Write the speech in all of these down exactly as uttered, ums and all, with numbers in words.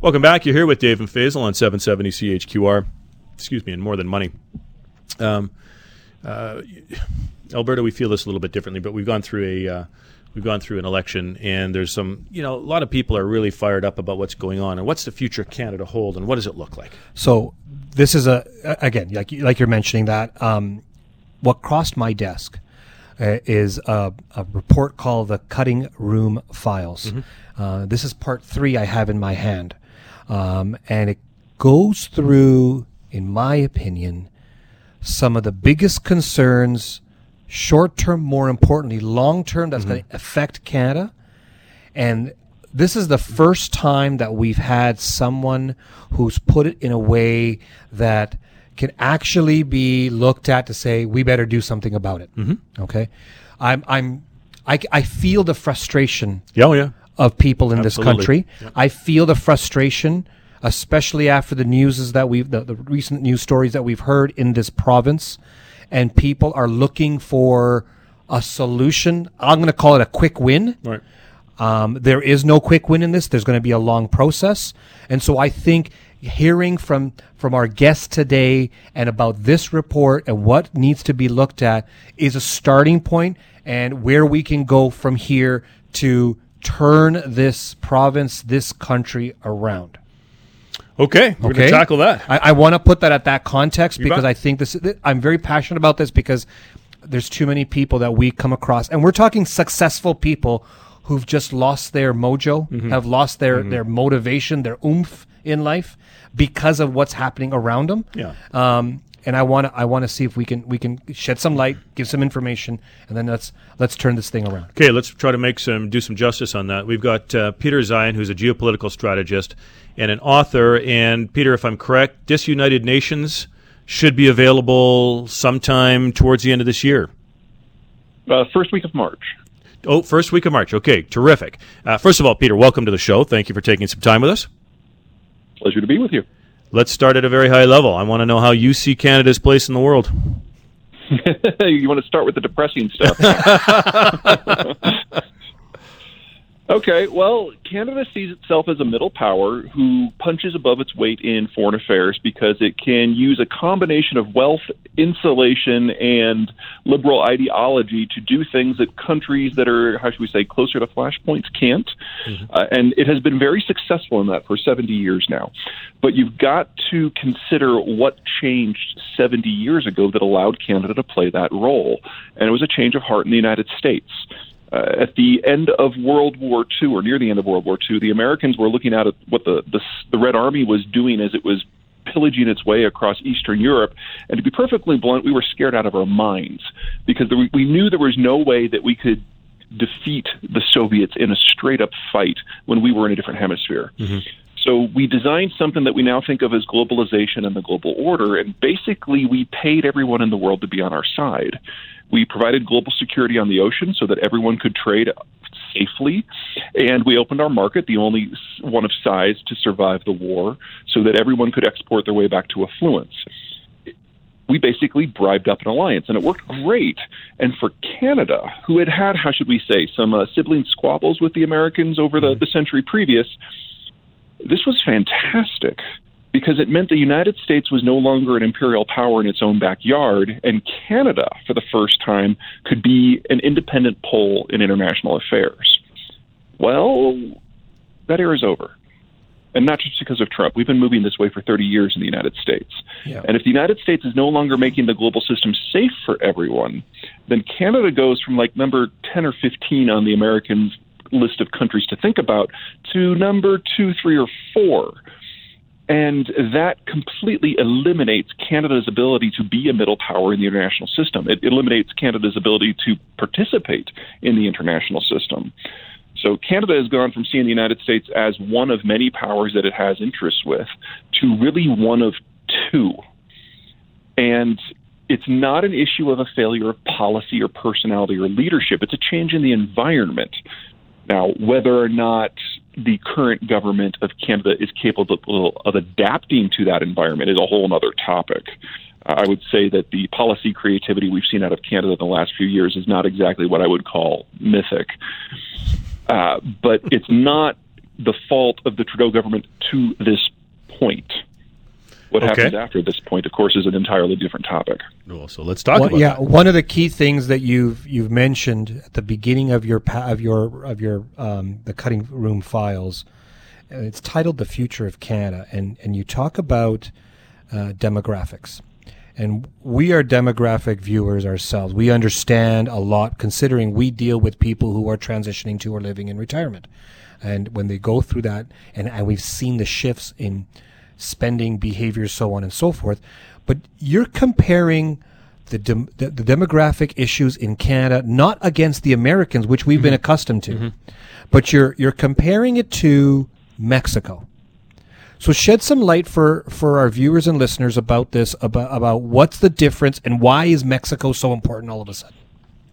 Welcome back. You're here with Dave and Faisal on seven seventy C H Q R. Excuse me, and More Than Money. Um, uh, Alberta, we feel this a little bit differently, but we've gone through a uh, we've gone through an election, and there's some, you know, a lot of people are really fired up about what's going on and what's the future of Canada hold, and what does it look like? So this is a again, like like you're mentioning that. Um, what crossed my desk uh, is a, a report called the Cutting Room Files. Mm-hmm. Uh, this is part three I have in my hand. Um, and it goes through, in my opinion, some of the biggest concerns, short-term, more importantly, long-term, that's mm-hmm. going to affect Canada. And this is the first time that we've had someone who's put it in a way that can actually be looked at to say, we better do something about it. Mm-hmm. Okay? I'm, I'm, I, I feel the frustration. Yeah, oh, yeah. of people in Absolutely. this country. Yep. I feel the frustration, especially after the news that we've the, the recent news stories that we've heard in this province, and people are looking for a solution. I'm going to call it a quick win. Right. Um, there is no quick win in this. There's going to be a long process, and so I think hearing from from our guest today and about this report and what needs to be looked at is a starting point, and where we can go from here to turn this province, this country around. Okay, we're okay? going to tackle that. I, I want to put that at that context You because bet. I think this. I'm very passionate about this because there's too many people that we come across, and we're talking successful people who've just lost their mojo, mm-hmm. have lost their, mm-hmm. their motivation, their oomph in life because of what's happening around them. Yeah. Um, and I want to I want to see if we can we can shed some light, give some information, and then let's let's turn this thing around. Okay, let's try to make some do some justice on that. We've got uh, Peter Zeihan, who's a geopolitical strategist and an author. And Peter, if I'm correct, Disunited Nations should be available sometime towards the end of this year. Uh, first week of March. Oh, first week of March. Okay, terrific. Uh, first of all, Peter, welcome to the show. Thank you for taking some time with us. Pleasure to be with you. Let's start at a very high level. I want to know how you see Canada's place in the world. You want to start with the depressing stuff. Okay, well, Canada sees itself as a middle power who punches above its weight in foreign affairs because it can use a combination of wealth, insulation, and liberal ideology to do things that countries that are, how should we say, closer to flashpoints can't. Mm-hmm. Uh, and it has been very successful in that for seventy years now. But you've got to consider what changed seventy years ago that allowed Canada to play that role. And it was a change of heart in the United States. Uh, at the end of World War Two, or near the end of World War Two, the Americans were looking at what the, the, the Red Army was doing as it was pillaging its way across Eastern Europe. And to be perfectly blunt, we were scared out of our minds because there, we knew there was no way that we could defeat the Soviets in a straight-up fight when we were in a different hemisphere. Mm-hmm. So we designed something that we now think of as globalization and the global order, and basically we paid everyone in the world to be on our side. We provided global security on the ocean so that everyone could trade safely, and we opened our market, the only one of size to survive the war, so that everyone could export their way back to affluence. We basically bribed up an alliance, and it worked great. And for Canada, who had had, how should we say, some uh, sibling squabbles with the Americans over the, the century previous, this was fantastic because it meant the United States was no longer an imperial power in its own backyard, and Canada, for the first time, could be an independent pole in international affairs. Well, that era is over. And not just because of Trump. We've been moving this way for thirty years in the United States. Yeah. And if the United States is no longer making the global system safe for everyone, then Canada goes from like number ten or fifteen on the Americans' list of countries to think about to number two, three, or four. And that completely eliminates Canada's ability to be a middle power in the international system. It eliminates Canada's ability to participate in the international system. So Canada has gone from seeing the United States as one of many powers that it has interests with to really one of two. And it's not an issue of a failure of policy or personality or leadership. It's a change in the environment. Now, whether or not the current government of Canada is capable of adapting to that environment is a whole other topic. Uh, I would say that the policy creativity we've seen out of Canada in the last few years is not exactly what I would call mythic. Uh, but it's not the fault of the Trudeau government to this point. What okay. happens after this point, of course, is an entirely different topic. Well, so let's talk well, about yeah, that. One of the key things that you've you've mentioned at the beginning of your pa- of your of your um, the cutting room files, uh, it's titled "The Future of Canada," and and you talk about uh, demographics. And we are demographic viewers ourselves. We understand a lot, considering we deal with people who are transitioning to or living in retirement. And when they go through that, and, and we've seen the shifts in spending behaviors, so on and so forth. But you're comparing the, dem- the, the demographic issues in Canada, not against the Americans, which we've mm-hmm. been accustomed to, mm-hmm. but you're you're comparing it to Mexico. So shed some light for, for our viewers and listeners about this, about, about what's the difference and why is Mexico so important all of a sudden?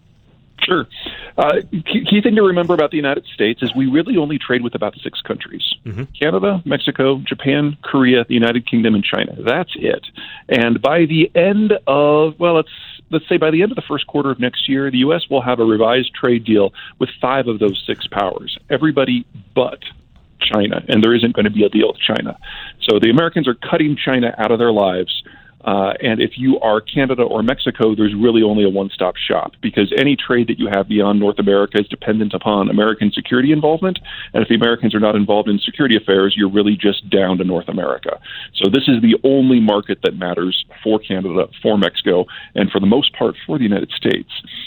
Sure. Uh, key, key thing to remember about the United States is we really only trade with about six countries. Mm-hmm. Canada, Mexico, Japan, Korea, the United Kingdom, and China. That's it. And by the end of, well, let's let's say by the end of the first quarter of next year, the U S will have a revised trade deal with five of those six powers. Everybody but China, and there isn't going to be a deal with China. So the Americans are cutting China out of their lives. Uh, and if you are Canada or Mexico, there's really only a one-stop shop, because any trade that you have beyond North America is dependent upon American security involvement. And if the Americans are not involved in security affairs, you're really just down to North America. So this is the only market that matters for Canada, for Mexico, and for the most part for the United States.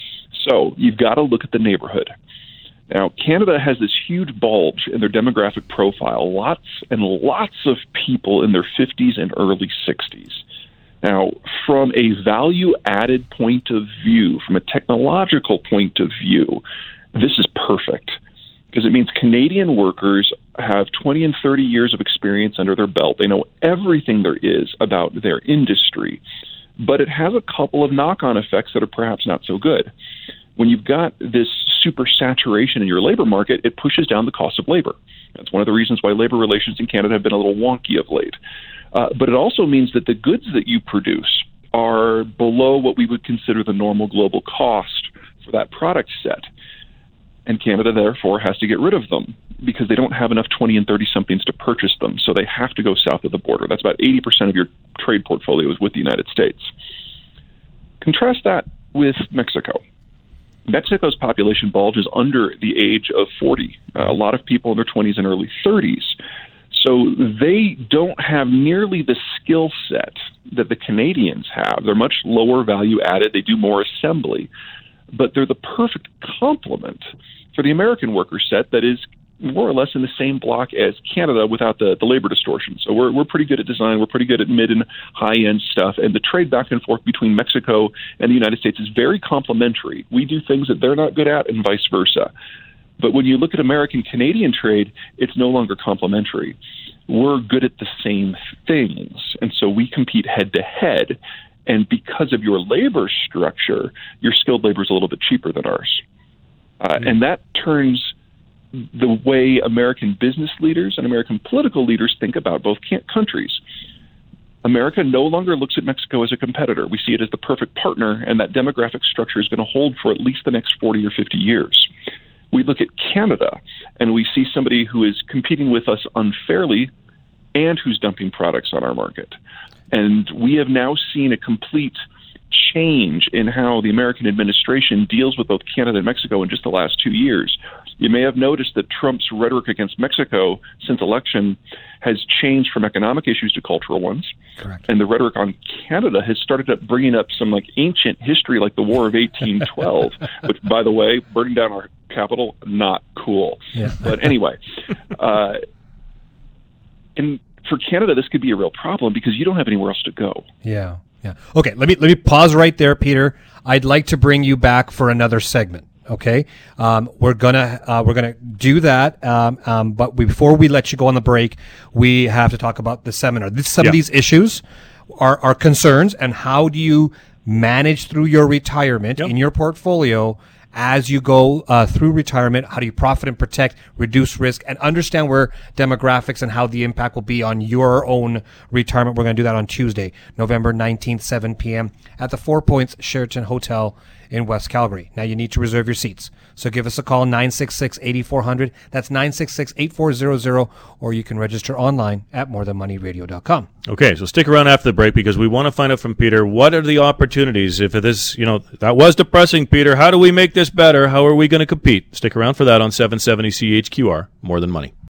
So you've got to look at the neighborhood. Now, Canada has this huge bulge in their demographic profile, lots and lots of people in their fifties and early sixties. Now, from a value-added point of view, from a technological point of view, this is perfect, because it means Canadian workers have twenty and thirty years of experience under their belt. They know everything there is about their industry, but it has a couple of knock-on effects that are perhaps not so good. When you've got this super saturation in your labor market, it pushes down the cost of labor. That's one of the reasons why labor relations in Canada have been a little wonky of late. Uh, but it also means that the goods that you produce are below what we would consider the normal global cost for that product set. And Canada, therefore, has to get rid of them because they don't have enough twenty and thirty-somethings to purchase them. So they have to go south of the border. That's about eighty percent of your trade portfolio is with the United States. Contrast that with Mexico. Mexico's population bulge is under the age of forty. Uh, a lot of people in their twenties and early thirties. So they don't have nearly the skill set that the Canadians have. They're much lower value added. They do more assembly. But they're the perfect complement for the American worker set that is more or less in the same block as Canada without the, the labor distortion. So we're we're pretty good at design. We're pretty good at mid and high-end stuff. And the trade back and forth between Mexico and the United States is very complementary. We do things that they're not good at and vice versa. But when you look at American-Canadian trade, it's no longer complementary. We're good at the same things. And so we compete head-to-head. And because of your labor structure, your skilled labor is a little bit cheaper than ours. Uh, mm-hmm. And that turns the way American business leaders and American political leaders think about both countries. America no longer looks at Mexico as a competitor. We see it as the perfect partner, and that demographic structure is going to hold for at least the next forty or fifty years. We look at Canada, and we see somebody who is competing with us unfairly and who's dumping products on our market. And we have now seen a complete change in how the American administration deals with both Canada and Mexico in just the last two years. You may have noticed that Trump's rhetoric against Mexico since election has changed from economic issues to cultural ones. Correct. And the rhetoric on Canada has started up bringing up some like ancient history like the War of eighteen twelve, which, by the way, burning down our capital, not cool. Yeah. But anyway, uh, and for Canada, this could be a real problem because you don't have anywhere else to go. Yeah. Yeah. Okay. Let me let me pause right there, Peter. I'd like to bring you back for another segment. Okay. Um, we're gonna uh, we're gonna do that. Um, um, but we, before we let you go on the break, we have to talk about the seminar. This, some yeah. of these issues are are concerns, and how do you manage through your retirement yep. in your portfolio as you go uh, through retirement? How do you profit and protect, reduce risk, and understand where demographics and how the impact will be on your own retirement? We're going to do that on Tuesday, November nineteenth, seven p.m. at the Four Points Sheraton Hotel in West Calgary. Now you need to reserve your seats. So give us a call, nine six six, eight four zero zero. That's nine six six, eight four zero zero, or you can register online at more than money radio dot com. Okay, so stick around after the break because we want to find out from Peter, what are the opportunities? If it is, you know, that was depressing, Peter. How do we make this better? How are we going to compete? Stick around for that on seven seventy C H Q R, More Than Money.